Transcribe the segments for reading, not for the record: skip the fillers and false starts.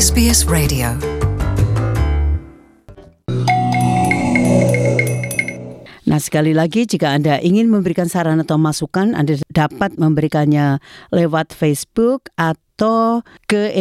SBS Radio. Nah, sekali lagi jika Anda ingin memberikan saran atau masukan, Anda dapat memberikannya lewat Facebook atau ke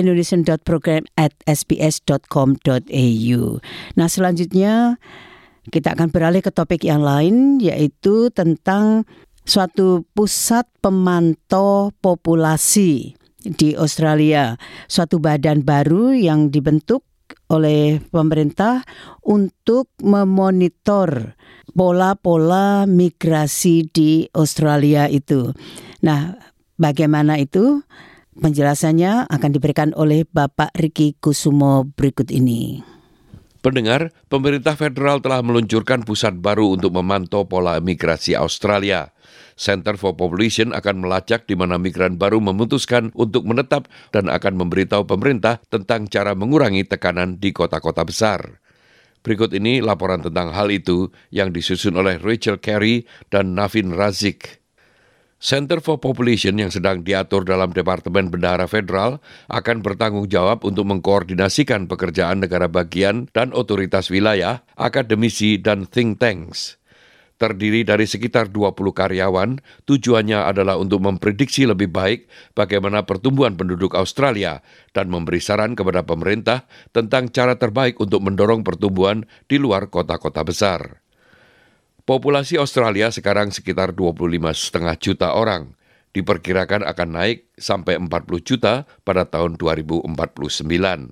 indonesian.program@sbs.com.au. Nah, selanjutnya kita akan beralih ke topik yang lain, yaitu tentang suatu pusat pemantau populasi di Australia. Suatu badan baru yang dibentuk oleh pemerintah untuk memonitor pola-pola migrasi di Australia itu. Nah, bagaimana itu? Penjelasannya akan diberikan oleh Bapak Ricky Kusumo berikut ini. Pendengar, pemerintah federal telah meluncurkan pusat baru untuk memantau pola migrasi Australia. Center for Population akan melacak di mana migran baru memutuskan untuk menetap dan akan memberitahu pemerintah tentang cara mengurangi tekanan di kota-kota besar. Berikut ini laporan tentang hal itu yang disusun oleh Rachel Carey dan Navin Razik. Center for Population yang sedang diatur dalam Departemen Bendahara Federal akan bertanggung jawab untuk mengkoordinasikan pekerjaan negara bagian dan otoritas wilayah, akademisi, dan think tanks. Terdiri dari sekitar 20 karyawan, tujuannya adalah untuk memprediksi lebih baik bagaimana pertumbuhan penduduk Australia dan memberi saran kepada pemerintah tentang cara terbaik untuk mendorong pertumbuhan di luar kota-kota besar. Populasi Australia sekarang sekitar 25,5 juta orang. Diperkirakan akan naik sampai 40 juta pada tahun 2049.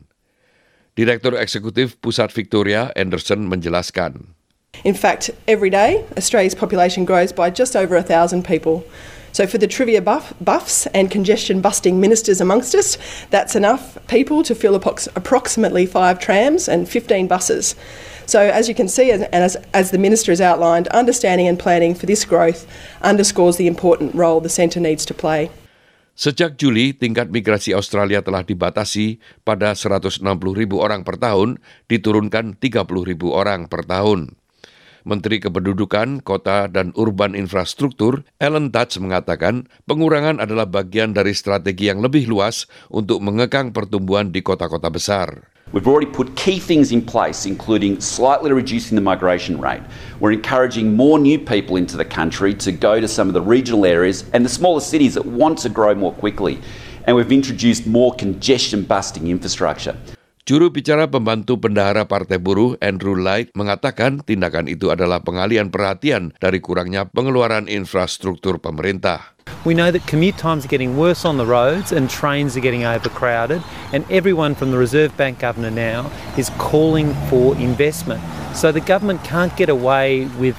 Direktur Eksekutif Pusat Victoria, Anderson, menjelaskan. In fact, every day, Australia's population grows by just over 1,000 people. So for the trivia buffs and congestion-busting ministers amongst us, that's enough people to fill approximately 5 trams and 15 buses. So as you can see, and as the Minister has outlined, understanding and planning for this growth underscores the important role the centre needs to play. Sejak Juli, tingkat migrasi Australia telah dibatasi pada 160,000 orang per tahun, diturunkan 30,000 orang per tahun. Menteri Kependudukan, Kota dan Urban Infrastruktur, Alan Tudge, mengatakan pengurangan adalah bagian dari strategi yang lebih luas untuk mengekang pertumbuhan di kota-kota besar. We've already put key things in place, including slightly reducing the migration rate. We're encouraging more new people into the country to go to some of the regional areas and the smaller cities that want to grow more quickly. And we've introduced more congestion-busting infrastructure. Juru bicara pembantu bendahara Partai Buruh, Andrew Light, mengatakan tindakan itu adalah pengalihan perhatian dari kurangnya pengeluaran infrastruktur pemerintah. We know that commute times are getting worse on the roads and trains are getting overcrowded, and everyone from the Reserve Bank governor now is calling for investment. So the government can't get away with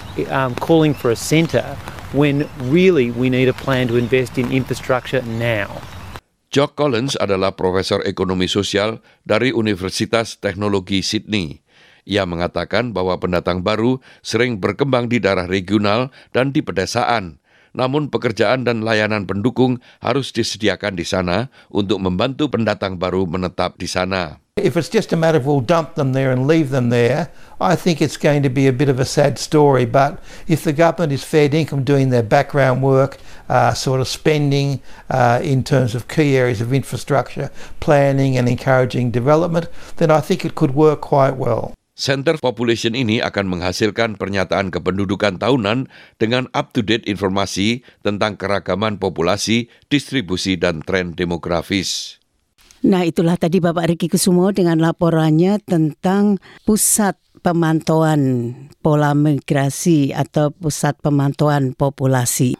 calling for a centre when really we need a plan to invest in infrastructure now. Jock Collins adalah profesor ekonomi sosial dari Universitas Teknologi Sydney. Ia mengatakan bahwa pendatang baru sering berkembang di daerah regional dan di pedesaan. Namun pekerjaan dan layanan pendukung harus disediakan di sana untuk membantu pendatang baru menetap di sana. If it's just a matter of we'll dump them there and leave them there, I think it's going to be a bit of a sad story. But if the government is fair dinkum doing their background work, sort of spending in terms of key areas of infrastructure, planning and encouraging development, then I think it could work quite well. Center Population ini akan menghasilkan pernyataan kependudukan tahunan dengan up-to-date informasi tentang keragaman populasi, distribusi, dan tren demografis. Nah, itulah tadi Bapak Ricky Kusumo dengan laporannya tentang pusat pemantauan pola migrasi atau pusat pemantauan populasi.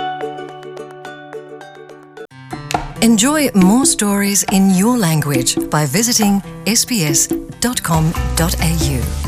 Enjoy more stories in your language by visiting sbs.com.au.